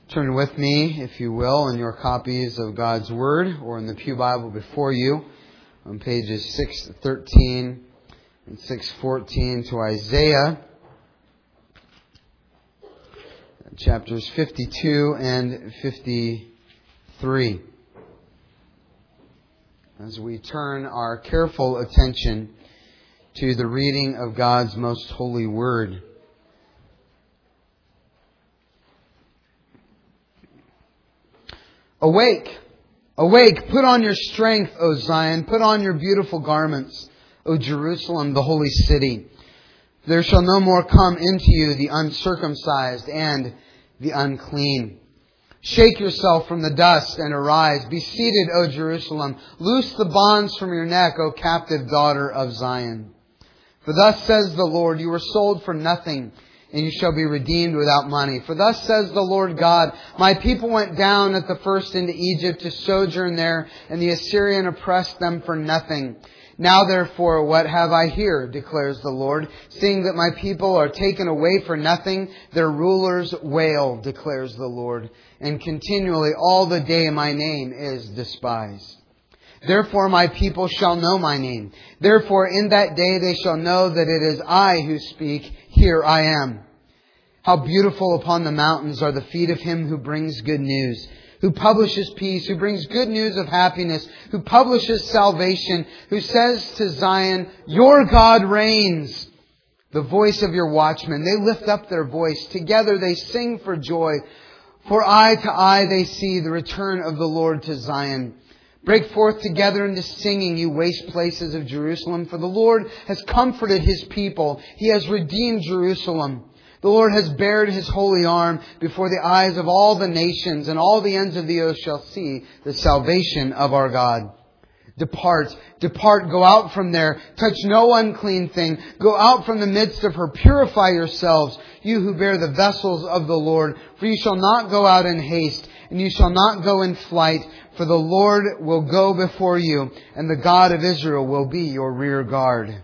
Turn with me, if you will, in your copies of God's Word or in the Pew Bible before you on pages 613 and 614 to Isaiah, chapters 52 and 53. As we turn our careful attention to the reading of God's most holy Word. Awake, awake, put on your strength, O Zion, put on your beautiful garments, O Jerusalem, the holy city. There shall no more come into you the uncircumcised and the unclean. Shake yourself from the dust and arise. Be seated, O Jerusalem. Loose the bonds from your neck, O captive daughter of Zion. For thus says the Lord, you were sold for nothing, and you shall be redeemed without money. For thus says the Lord God, my people went down at the first into Egypt to sojourn there, and the Assyrian oppressed them for nothing. Now therefore, what have I here, declares the Lord, seeing that my people are taken away for nothing, their rulers wail, declares the Lord, and continually all the day my name is despised. Therefore my people shall know my name. Therefore in that day they shall know that it is I who speak. Here I am. How beautiful upon the mountains are the feet of him who brings good news, who publishes peace, who brings good news of happiness, who publishes salvation, who says to Zion, your God reigns. The voice of your watchmen, they lift up their voice. Together they sing for joy. For eye to eye they see the return of the Lord to Zion. Break forth together into singing, you waste places of Jerusalem, for the Lord has comforted His people. He has redeemed Jerusalem. The Lord has bared His holy arm before the eyes of all the nations, and all the ends of the earth shall see the salvation of our God. Depart, depart, go out from there. Touch no unclean thing. Go out from the midst of her. Purify yourselves, you who bear the vessels of the Lord. For you shall not go out in haste, and you shall not go in flight. For the Lord will go before you, and the God of Israel will be your rear guard.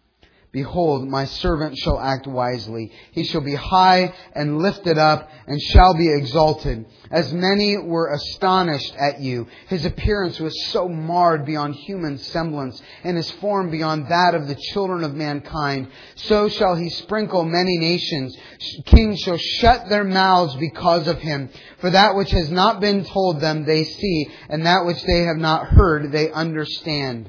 Behold, my servant shall act wisely. He shall be high and lifted up and shall be exalted. As many were astonished at you. His appearance was so marred beyond human semblance, and his form beyond that of the children of mankind. So shall he sprinkle many nations. Kings shall shut their mouths because of him. For that which has not been told them they see, and that which they have not heard they understand.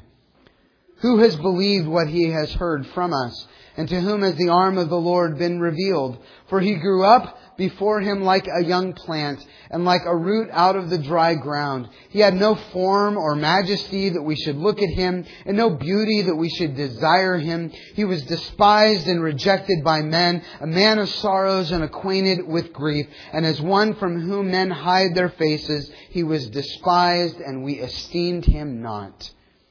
Who has believed what he has heard from us? And to whom has the arm of the Lord been revealed? For he grew up before him like a young plant, and like a root out of the dry ground. He had no form or majesty that we should look at him, and no beauty that we should desire him. He was despised and rejected by men, a man of sorrows and acquainted with grief. And as one from whom men hide their faces, he was despised, and we esteemed him not.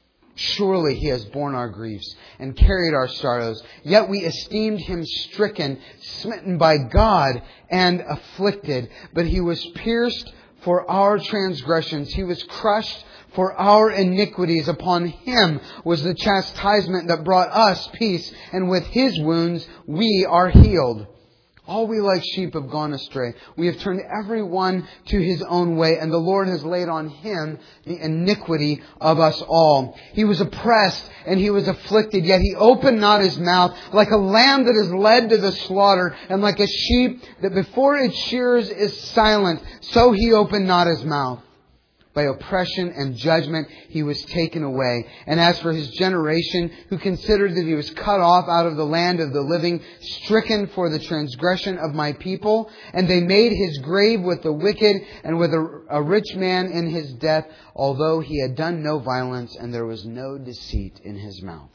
Surely he has borne our griefs and carried our sorrows. Yet we esteemed him stricken, smitten by God, and afflicted. But he was pierced for our transgressions. He was crushed for our iniquities. Upon him was the chastisement that brought us peace. And with his wounds we are healed. All we like sheep have gone astray. We have turned every one to his own way, and the Lord has laid on him the iniquity of us all. He was oppressed and he was afflicted, yet he opened not his mouth. Like a lamb that is led to the slaughter, and like a sheep that before its shearers is silent, so he opened not his mouth. By oppression and judgment he was taken away. And as for his generation, who considered that he was cut off out of the land of the living, stricken for the transgression of my people, and they made his grave with the wicked and with a rich man in his death, although he had done no violence and there was no deceit in his mouth.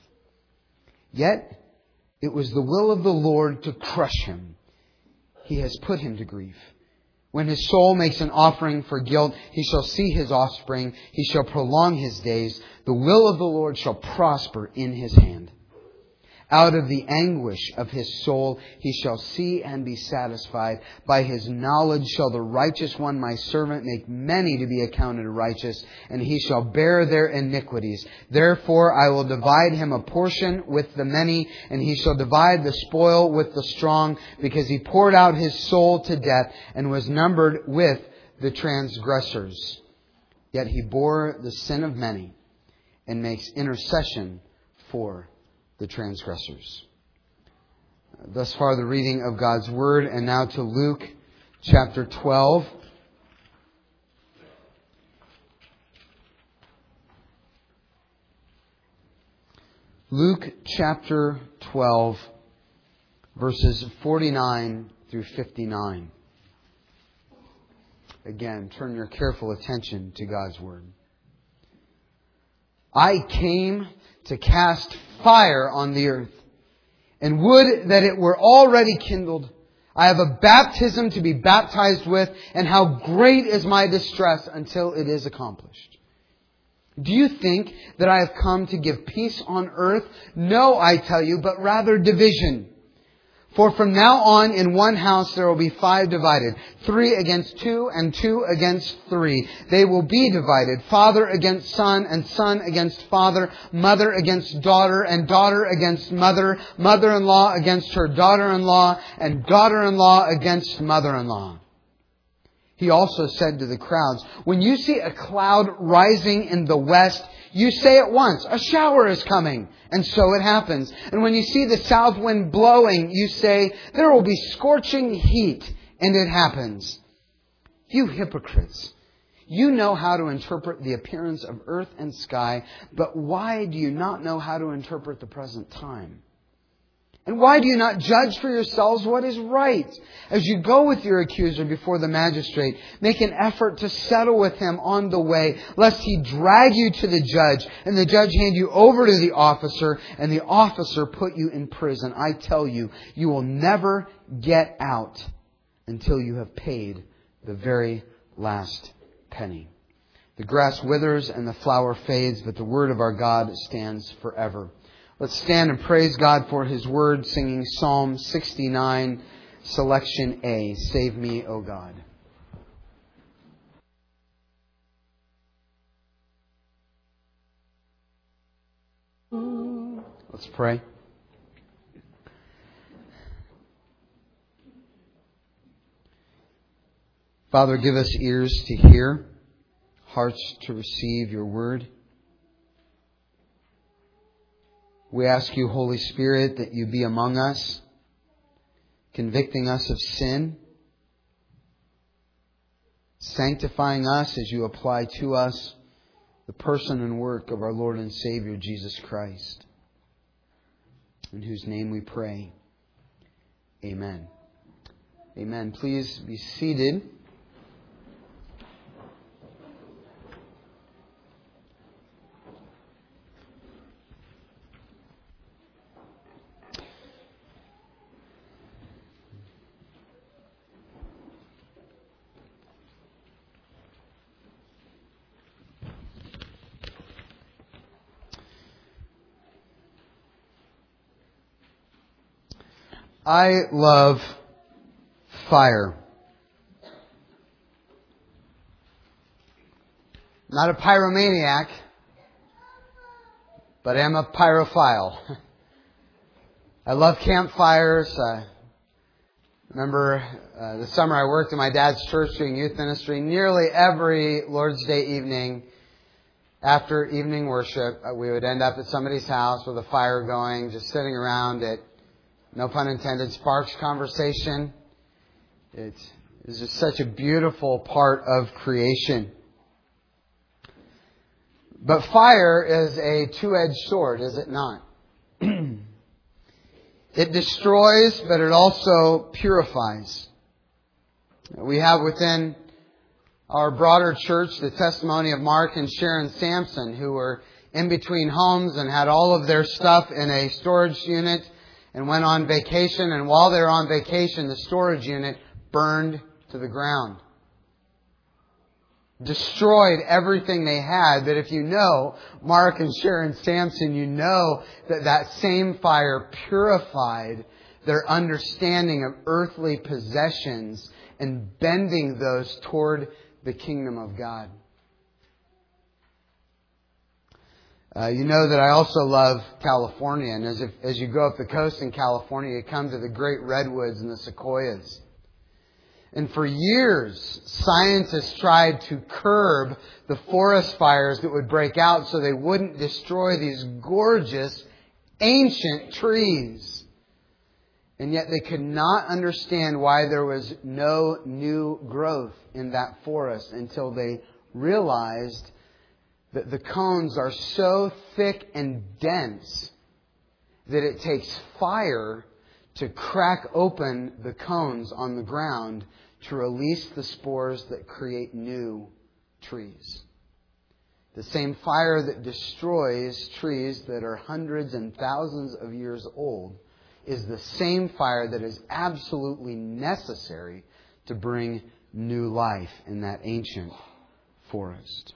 Yet it was the will of the Lord to crush him. He has put him to grief. When his soul makes an offering for guilt, he shall see his offspring. He shall prolong his days. The will of the Lord shall prosper in his hand. Out of the anguish of his soul he shall see and be satisfied. By his knowledge shall the righteous one, my servant, make many to be accounted righteous, and he shall bear their iniquities. Therefore I will divide him a portion with the many, and he shall divide the spoil with the strong, because he poured out his soul to death and was numbered with the transgressors. Yet he bore the sin of many and makes intercession for the transgressors. Thus far the reading of God's Word. And now to Luke chapter 12. Luke chapter 12, verses 49 through 59. Again, turn your careful attention to God's Word. I came to cast fire on the earth, and would that it were already kindled. I have a baptism to be baptized with, and how great is my distress until it is accomplished. Do you think that I have come to give peace on earth? No, I tell you, but rather division. For from now on in one house there will be 5 divided, 3 against 2 and 2 against 3. They will be divided, father against son and son against father, mother against daughter and daughter against mother, mother-in-law against her daughter-in-law, and daughter-in-law against mother-in-law. He also said to the crowds, when you see a cloud rising in the west, you say at once, a shower is coming. And so it happens. And when you see the south wind blowing, you say, there will be scorching heat. And it happens. You hypocrites, you know how to interpret the appearance of earth and sky, but why do you not know how to interpret the present time? And why do you not judge for yourselves what is right? As you go with your accuser before the magistrate, make an effort to settle with him on the way, lest he drag you to the judge, and the judge hand you over to the officer, and the officer put you in prison. I tell you, you will never get out until you have paid the very last penny. The grass withers and the flower fades, but the word of our God stands forever. Let's stand and praise God for His Word, singing Psalm 69, selection A, Save Me, O God. Let's pray. Father, give us ears to hear, hearts to receive your Word. We ask you, Holy Spirit, that you be among us, convicting us of sin, sanctifying us as you apply to us the person and work of our Lord and Savior, Jesus Christ, in whose name we pray. Amen. Amen. Please be seated. I love fire. Not a pyromaniac, but am a pyrophile. I love campfires. Remember the summer I worked in my dad's church doing youth ministry. Nearly every Lord's Day evening, after evening worship, we would end up at somebody's house with a fire going, just sitting around it. No pun intended, sparks conversation. It is just such a beautiful part of creation. But fire is a two-edged sword, is it not? It destroys, but it also purifies. We have within our broader church the testimony of Mark and Sharon Sampson, who were in between homes and had all of their stuff in a storage unit and went on vacation. And while they were on vacation, the storage unit burned to the ground. destroyed everything they had. But if you know Mark and Sharon Sampson, you know that that same fire purified their understanding of earthly possessions and bending those toward the kingdom of God. You know that I also love California. And as you go up the coast in California, you come to the great redwoods and the sequoias. And for years, scientists tried to curb the forest fires that would break out so they wouldn't destroy these gorgeous, ancient trees. And yet they could not understand why there was no new growth in that forest until they realized that the cones are so thick and dense that it takes fire to crack open the cones on the ground to release the spores that create new trees. The same fire that destroys trees that are hundreds and thousands of years old is the same fire that is absolutely necessary to bring new life in that ancient forest.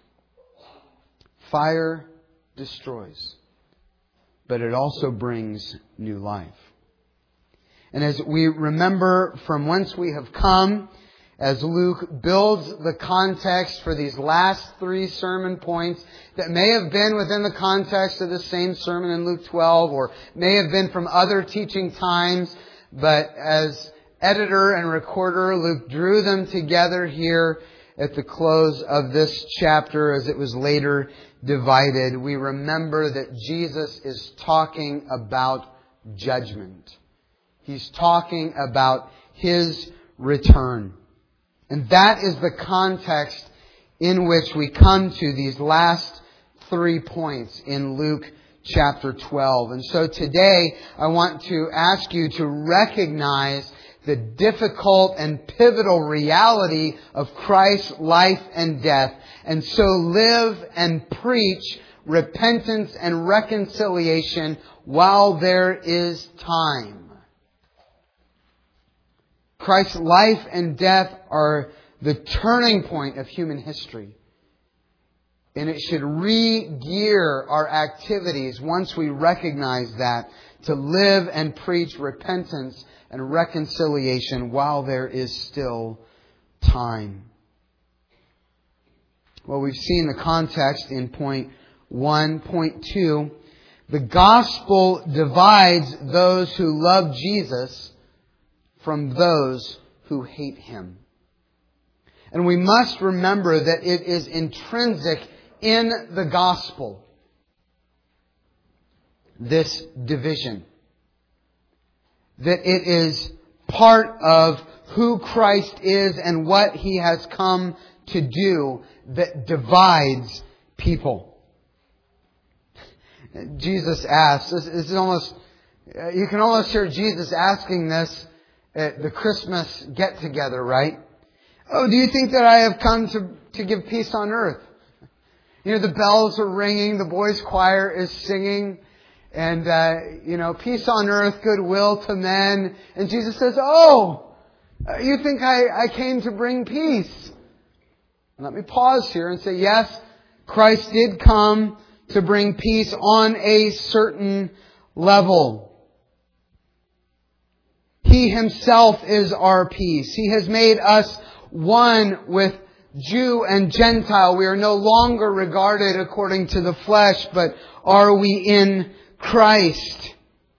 Fire destroys, but it also brings new life. And as we remember from whence we have come, as Luke builds the context for these last 3 sermon points that may have been within the context of the same sermon in Luke 12 or may have been from other teaching times, but as editor and recorder, Luke drew them together here at the close of this chapter as it was later divided. We remember that Jesus is talking about judgment. He's talking about His return. And that is the context in which we come to these last 3 points in Luke chapter 12. And so today I want to ask you to recognize the difficult and pivotal reality of Christ's life and death, and so live and preach repentance and reconciliation while there is time. Christ's life and death are the turning point of human history. And it should re-gear our activities once we recognize that to live and preach repentance and reconciliation while there is still time. Well, we've seen the context in point 1. Point 2, the gospel divides those who love Jesus from those who hate Him. And we must remember that it is intrinsic in the gospel, this division. That it is part of who Christ is and what He has come to do that divides people. Jesus asks, this is almost, you can almost hear Jesus asking this at the Christmas get-together, right? Oh, do you think that I have come to give peace on earth? You know, the bells are ringing, the boys' choir is singing, and, peace on earth, goodwill to men. And Jesus says, you think I came to bring peace? And let me pause here and say, yes, Christ did come to bring peace on a certain level. He Himself is our peace. He has made us one with Jew and Gentile. We are no longer regarded according to the flesh, but are we in Christ?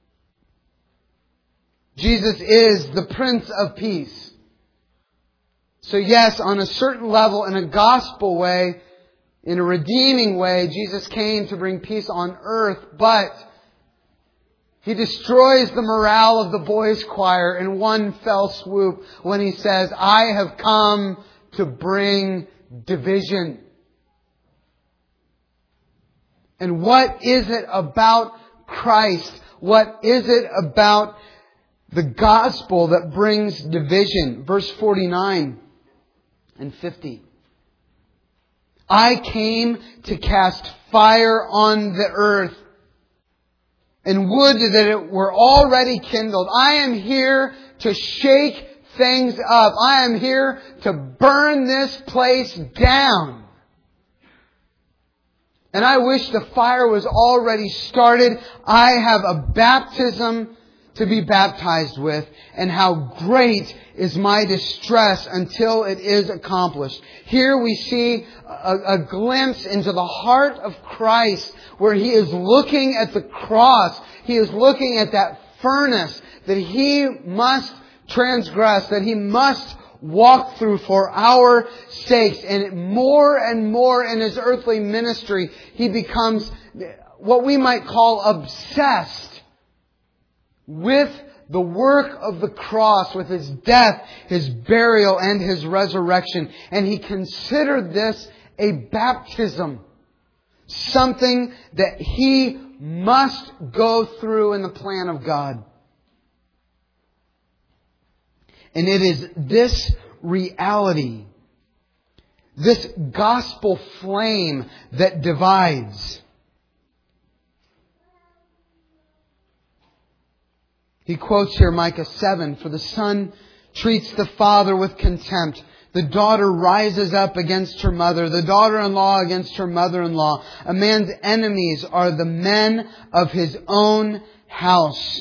Jesus is the Prince of Peace. So yes, on a certain level, in a gospel way, in a redeeming way, Jesus came to bring peace on earth, but He destroys the morale of the boys' choir in one fell swoop when He says, I have come to bring division. And what is it about Christ? What is it about the gospel that brings division? Verse 49 and 50. I came to cast fire on the earth, and would that it were already kindled. I am here to shake things up. I am here to burn this place down. And I wish the fire was already started. I have a baptism to be baptized with, and how great is my distress until it is accomplished. Here we see a glimpse into the heart of Christ, where He is looking at the cross. He is looking at that furnace that He must transgress, that He must walk through for our sakes. And more in His earthly ministry, He becomes what we might call obsessed with the work of the cross, with His death, His burial, and His resurrection. And He considered this a baptism. Something that He must go through in the plan of God. And it is this reality, this gospel flame that divides. He quotes here Micah 7, "For the son treats the father with contempt. The daughter rises up against her mother, the daughter-in-law against her mother-in-law. A man's enemies are the men of his own house."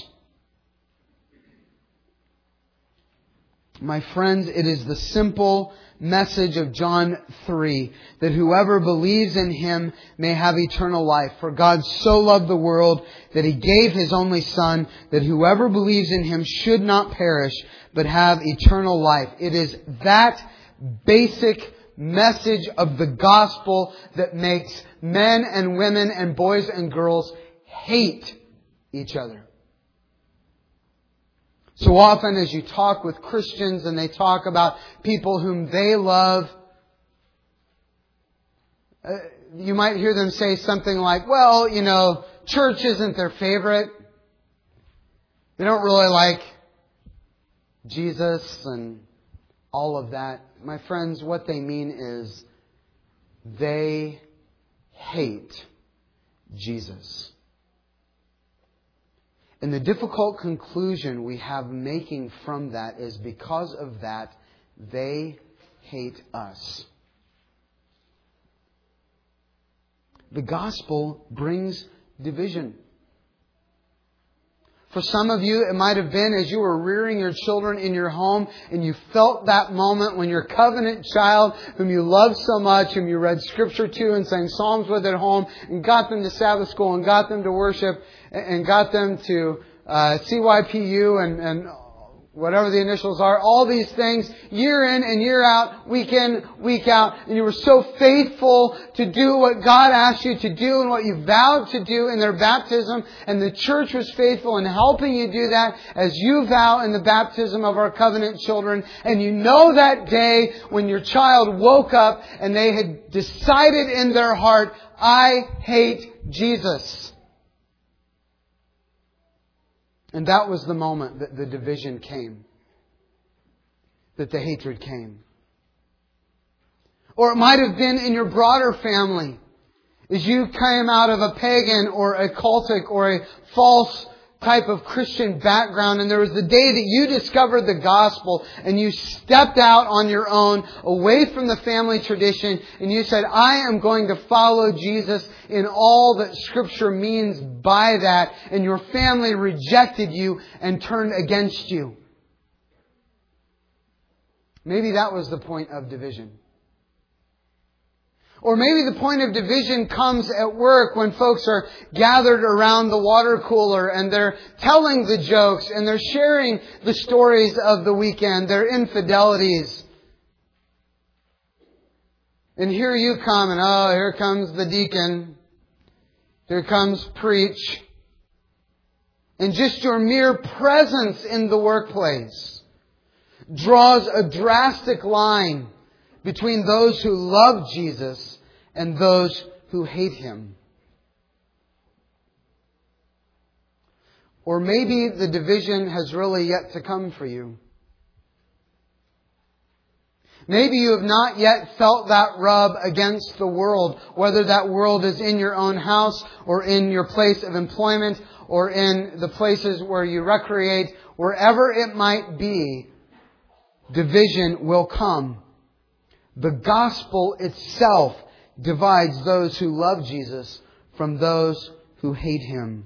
My friends, it is the simple message of John 3, that whoever believes in Him may have eternal life. For God so loved the world that He gave His only Son, that whoever believes in Him should not perish, but have eternal life. It is that basic message of the gospel that makes men and women and boys and girls hate each other. So often as you talk with Christians and they talk about people whom they love, you might hear them say something like, well, church isn't their favorite. They don't really like Jesus and all of that. My friends, what they mean is they hate Jesus. And the difficult conclusion we have making from that is because of that, they hate us. The gospel brings division. For some of you, it might have been as you were rearing your children in your home and you felt that moment when your covenant child, whom you loved so much, whom you read Scripture to and sang Psalms with at home, and got them to Sabbath school and got them to worship and got them to CYPU and whatever the initials are, all these things, year in and year out, week in, week out, and you were so faithful to do what God asked you to do and what you vowed to do in their baptism, and the church was faithful in helping you do that as you vow in the baptism of our covenant children. And you know that day when your child woke up and they had decided in their heart, I hate Jesus. And that was the moment that the division came. That the hatred came. Or it might have been in your broader family. As you came out of a pagan or a cultic or a false type of Christian background, and there was the day that you discovered the gospel and you stepped out on your own away from the family tradition and you said, I am going to follow Jesus in all that Scripture means by that, and your family rejected you and turned against you. Maybe that was the point of division. Or maybe the point of division comes at work when folks are gathered around the water cooler and they're telling the jokes and they're sharing the stories of the weekend, their infidelities. And here you come and here comes the deacon. Here comes preach. And just your mere presence in the workplace draws a drastic line between those who love Jesus and those who hate Him. Or maybe the division has really yet to come for you. Maybe you have not yet felt that rub against the world, whether that world is in your own house or in your place of employment or in the places where you recreate, wherever it might be. division will come. The gospel itself divides those who love Jesus from those who hate Him.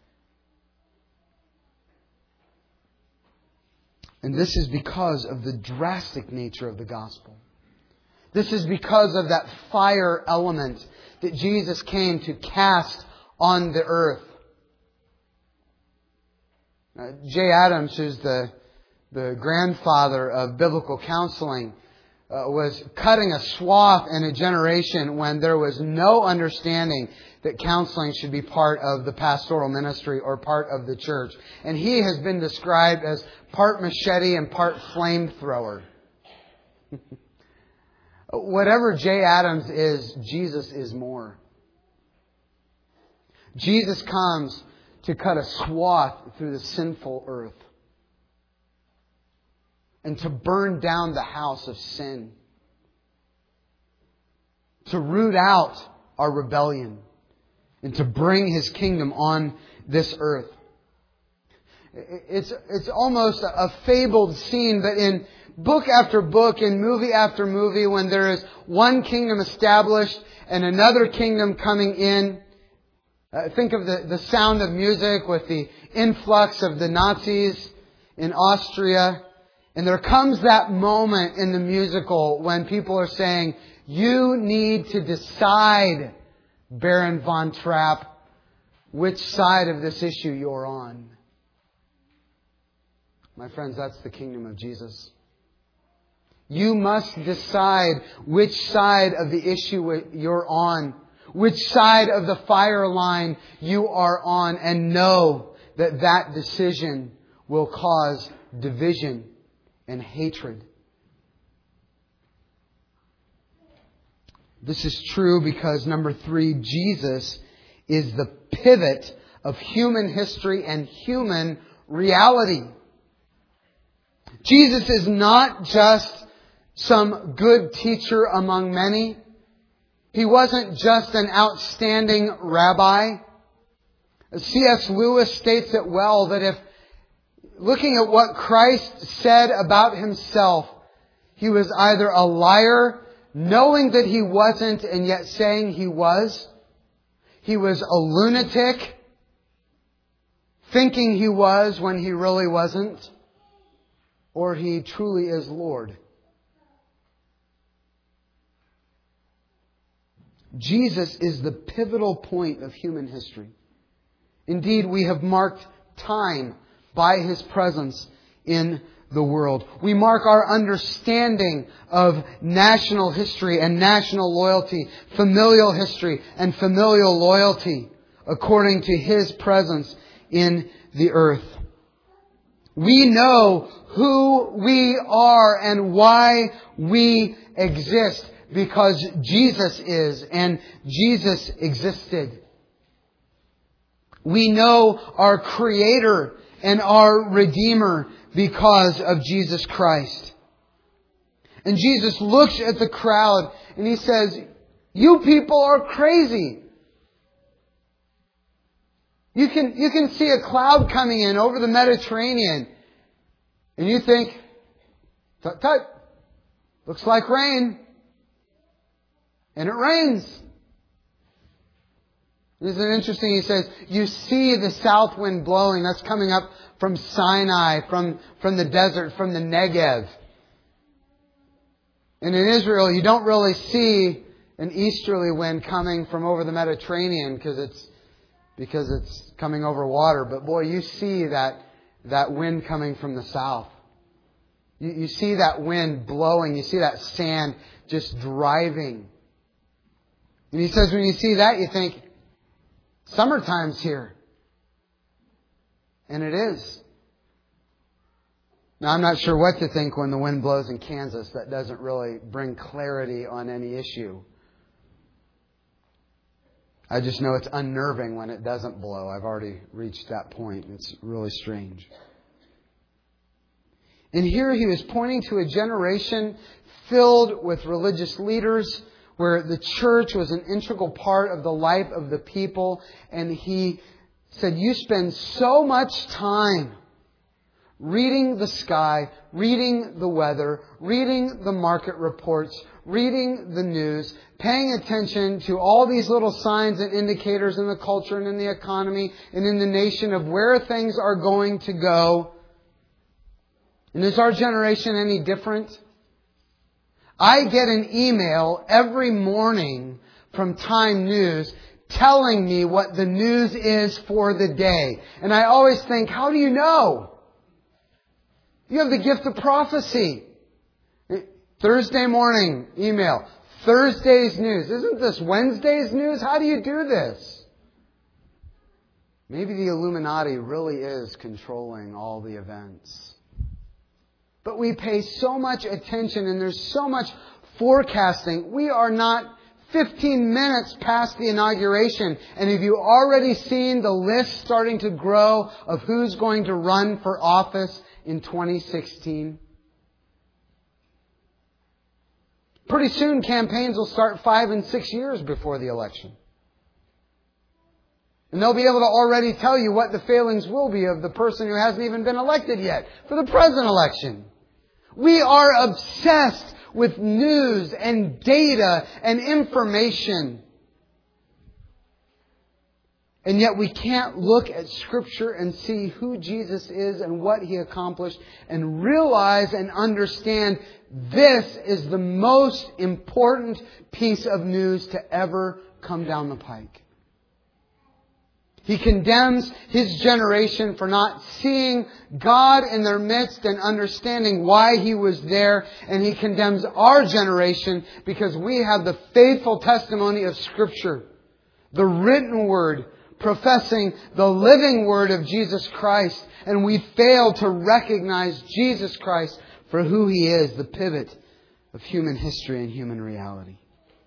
And this is because of the drastic nature of the gospel. This is because of that fire element that Jesus came to cast on the earth. Jay Adams, who's the grandfather of biblical counseling, was cutting a swath in a generation when there was no understanding that counseling should be part of the pastoral ministry or part of the church. And he has been described as part machete and part flamethrower. Whatever Jay Adams is, Jesus is more. Jesus comes to cut a swath through the sinful earth and to burn down the house of sin, to root out our rebellion, and to bring His kingdom on this earth. It's almost a fabled scene, but in book after book, in movie after movie, when there is one kingdom established and another kingdom coming in, think of the Sound of Music with the influx of the Nazis in Austria. And there comes that moment in the musical when people are saying, you need to decide, Baron von Trapp, which side of this issue you're on. My friends, that's the kingdom of Jesus. You must decide which side of the issue you're on, which side of the fire line you are on, and know that that decision will cause division and hatred. This is true because, number 3, Jesus is the pivot of human history and human reality. Jesus is not just some good teacher among many. He wasn't just an outstanding rabbi. C.S. Lewis states it well that if looking at what Christ said about Himself, He was either a liar, knowing that He wasn't and yet saying He was. He was a lunatic, thinking He was when He really wasn't. Or He truly is Lord. Jesus is the pivotal point of human history. Indeed, we have marked time by His presence in the world. We mark our understanding of national history and national loyalty, familial history and familial loyalty, according to His presence in the earth. We know who we are and why we exist because Jesus is and Jesus existed. We know our Creator and our Redeemer because of Jesus Christ. And Jesus looks at the crowd and He says, you people are crazy. You can see a cloud coming in over the Mediterranean and you think, tut tut, looks like rain. And it rains. Isn't it interesting? He says, you see the south wind blowing. That's coming up from Sinai, from the desert, from the Negev. And in Israel, you don't really see an easterly wind coming from over the Mediterranean because it's coming over water. But boy, you see that wind coming from the south. You see that wind blowing. You see that sand just driving. And he says when you see that, you think, summertime's here. And it is. Now, I'm not sure what to think when the wind blows in Kansas. That doesn't really bring clarity on any issue. I just know it's unnerving when it doesn't blow. I've already reached that point. It's really strange. And here he was pointing to a generation filled with religious leaders where the church was an integral part of the life of the people. And he said, you spend so much time reading the sky, reading the weather, reading the market reports, reading the news, paying attention to all these little signs and indicators in the culture and in the economy and in the nation of where things are going to go. And is our generation any different? I get an email every morning from Time News telling me what the news is for the day. And I always think, how do you know? You have the gift of prophecy. Thursday morning email. Thursday's news. Isn't this Wednesday's news? How do you do this? Maybe the Illuminati really is controlling all the events. But we pay so much attention and there's so much forecasting. We are not 15 minutes past the inauguration. And have you already seen the list starting to grow of who's going to run for office in 2016? Pretty soon campaigns will start 5 and 6 years before the election. And they'll be able to already tell you what the failings will be of the person who hasn't even been elected yet for the present election. We are obsessed with news and data and information. And yet we can't look at Scripture and see who Jesus is and what He accomplished and realize and understand this is the most important piece of news to ever come down the pike. He condemns His generation for not seeing God in their midst and understanding why He was there. And He condemns our generation because we have the faithful testimony of Scripture, the written Word, professing the living Word of Jesus Christ. And we fail to recognize Jesus Christ for who He is, the pivot of human history and human reality.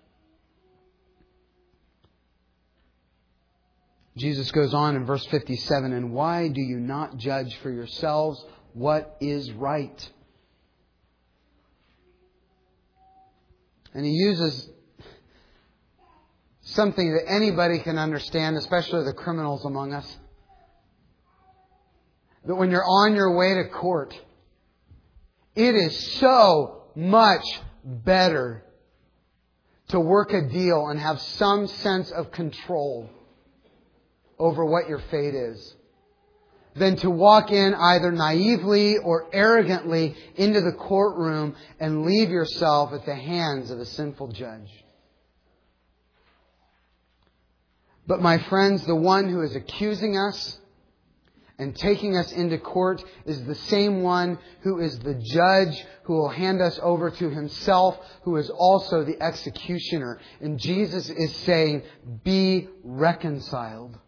Jesus goes on in verse 57, and why do you not judge for yourselves what is right? And He uses something that anybody can understand, especially the criminals among us. That when you're on your way to court, it is so much better to work a deal and have some sense of control over what your fate is, than to walk in either naively or arrogantly into the courtroom and leave yourself at the hands of a sinful judge. But my friends, the one who is accusing us and taking us into court is the same one who is the judge who will hand us over to Himself, who is also the executioner. And Jesus is saying, be reconciled.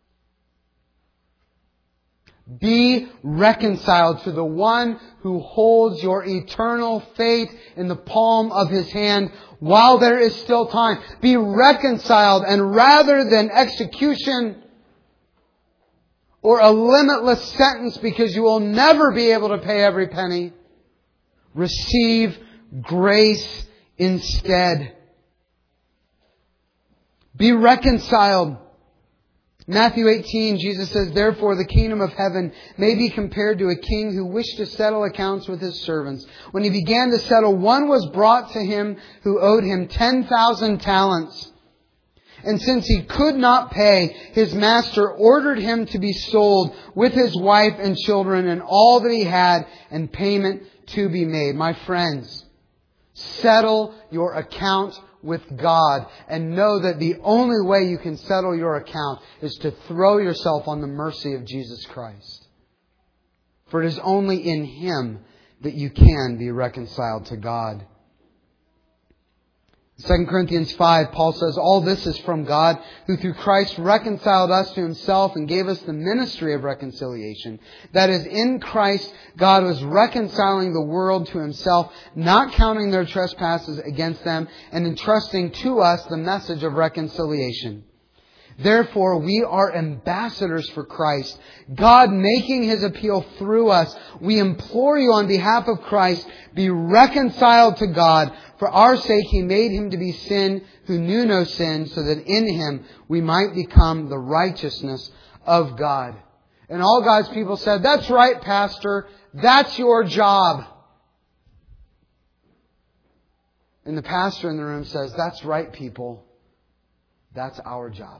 Be reconciled to the one who holds your eternal fate in the palm of His hand while there is still time. Be reconciled, and rather than execution or a limitless sentence because you will never be able to pay every penny, receive grace instead. Be reconciled. Matthew 18, Jesus says, therefore the kingdom of heaven may be compared to a king who wished to settle accounts with his servants. When he began to settle, one was brought to him who owed him 10,000 talents. And since he could not pay, his master ordered him to be sold with his wife and children and all that he had, and payment to be made. My friends, settle your account with God, and know that the only way you can settle your account is to throw yourself on the mercy of Jesus Christ. For it is only in Him that you can be reconciled to God. 2 Corinthians 5, Paul says, all this is from God, who through Christ reconciled us to Himself and gave us the ministry of reconciliation. That is, in Christ, God was reconciling the world to Himself, not counting their trespasses against them, and entrusting to us the message of reconciliation. Therefore, we are ambassadors for Christ, God making His appeal through us. We implore you on behalf of Christ, be reconciled to God. For our sake He made Him to be sin who knew no sin, so that in Him we might become the righteousness of God. And all God's people said, "That's right, Pastor. That's your job." And the pastor in the room says, "That's right, people. That's our job."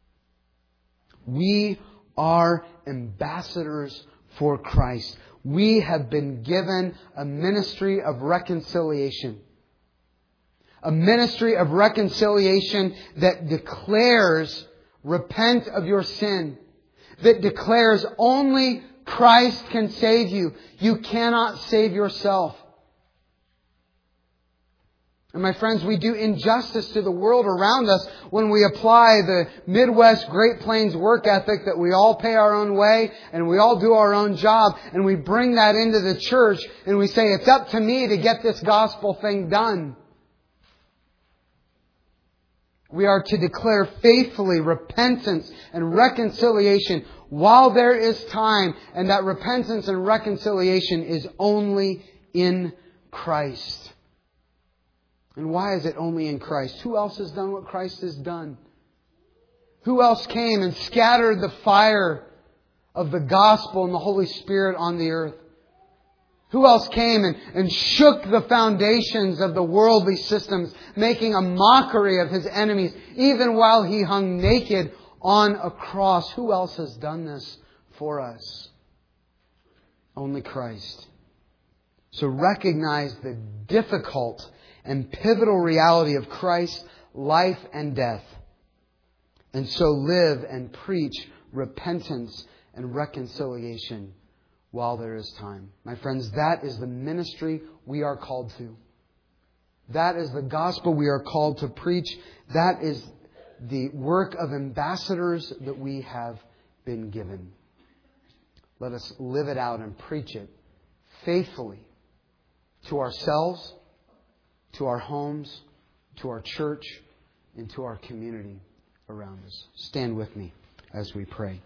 We are ambassadors for Christ. We have been given a ministry of reconciliation. A ministry of reconciliation that declares, repent of your sin. That declares only Christ can save you. You cannot save yourself. And my friends, we do injustice to the world around us when we apply the Midwest Great Plains work ethic that we all pay our own way and we all do our own job, and we bring that into the church and we say, "It's up to me to get this gospel thing done." We are to declare faithfully repentance and reconciliation while there is time, and that repentance and reconciliation is only in Christ. And why is it only in Christ? Who else has done what Christ has done? Who else came and scattered the fire of the gospel and the Holy Spirit on the earth? Who else came and shook the foundations of the worldly systems, making a mockery of His enemies, even while He hung naked on a cross? Who else has done this for us? Only Christ. So recognize the difficult and pivotal reality of Christ's life and death. And so live and preach repentance and reconciliation while there is time. My friends, that is the ministry we are called to. That is the gospel we are called to preach. That is the work of ambassadors that we have been given. Let us live it out and preach it faithfully to ourselves, to our homes, to our church, and to our community around us. Stand with me as we pray.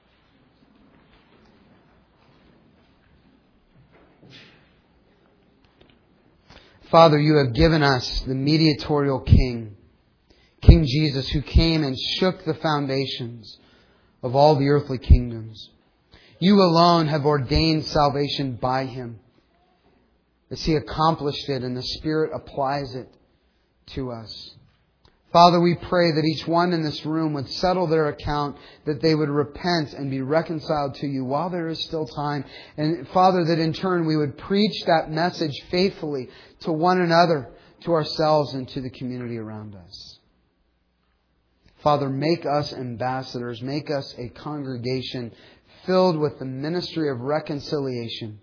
Father, You have given us the mediatorial King, King Jesus, who came and shook the foundations of all the earthly kingdoms. You alone have ordained salvation by Him, as He accomplished it and the Spirit applies it to us. Father, we pray that each one in this room would settle their account, that they would repent and be reconciled to You while there is still time. And Father, that in turn we would preach that message faithfully to one another, to ourselves, and to the community around us. Father, make us ambassadors. Make us a congregation filled with the ministry of reconciliation,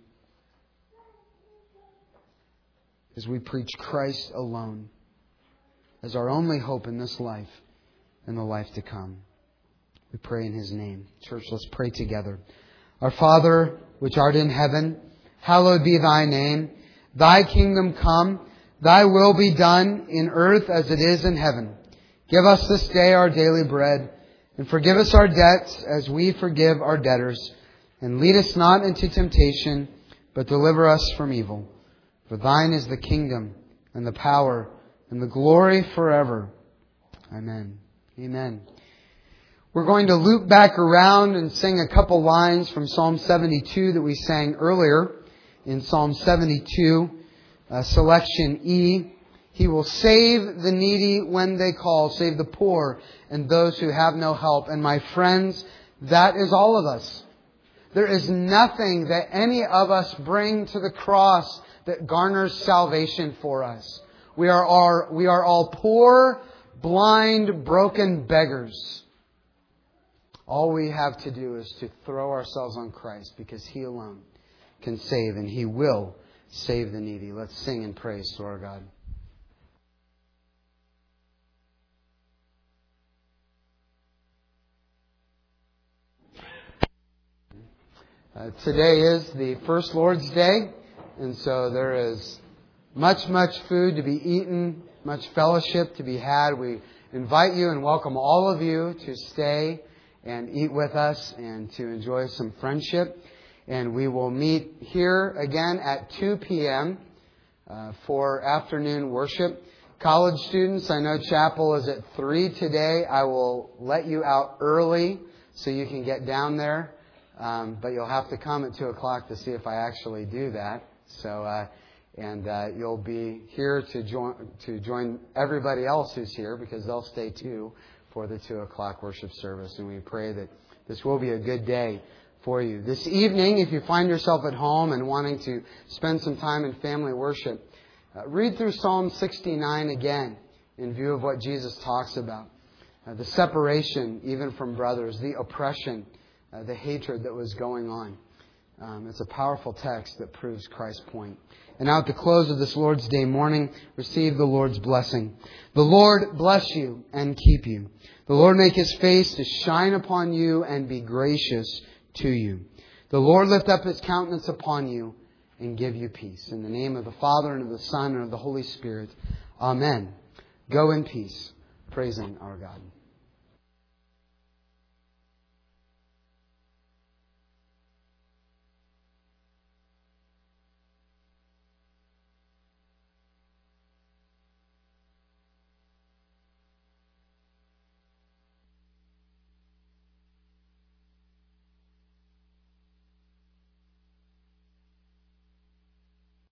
as we preach Christ alone as our only hope in this life and the life to come. We pray in His name. Church, let's pray together. Our Father, which art in heaven, hallowed be Thy name. Thy kingdom come, Thy will be done in earth as it is in heaven. Give us this day our daily bread, and forgive us our debts as we forgive our debtors. And lead us not into temptation, but deliver us from evil. For Thine is the kingdom and the power and the glory forever. Amen. Amen. We're going to loop back around and sing a couple lines from Psalm 72 that we sang earlier. In Psalm 72, selection E. He will save the needy when they call, save the poor and those who have no help. And my friends, that is all of us. There is nothing that any of us bring to the cross that garners salvation for us. We are all poor, blind, broken beggars. All we have to do is to throw ourselves on Christ, because He alone can save, and He will save the needy. Let's sing and praise to our God. Today is the first Lord's Day, and so there is much food to be eaten, much fellowship to be had. We invite you and welcome all of you to stay and eat with us and to enjoy some friendship. And we will meet here again at 2 p.m. For afternoon worship. College students, I know chapel is at 3 today. I will let you out early so you can get down there But you'll have to come at 2 o'clock to see if I actually do that. So, you'll be here to join everybody else who's here, because they'll stay too for the 2 o'clock worship service. And we pray that this will be a good day for you. This evening, if you find yourself at home and wanting to spend some time in family worship, read through Psalm 69 again in view of what Jesus talks about. The separation, even from brothers, the oppression, the hatred that was going on. It's a powerful text that proves Christ's point. And now at the close of this Lord's Day morning, receive the Lord's blessing. The Lord bless you and keep you. The Lord make His face to shine upon you and be gracious to you. The Lord lift up His countenance upon you and give you peace. In the name of the Father, and of the Son, and of the Holy Spirit. Amen. Go in peace, praising our God.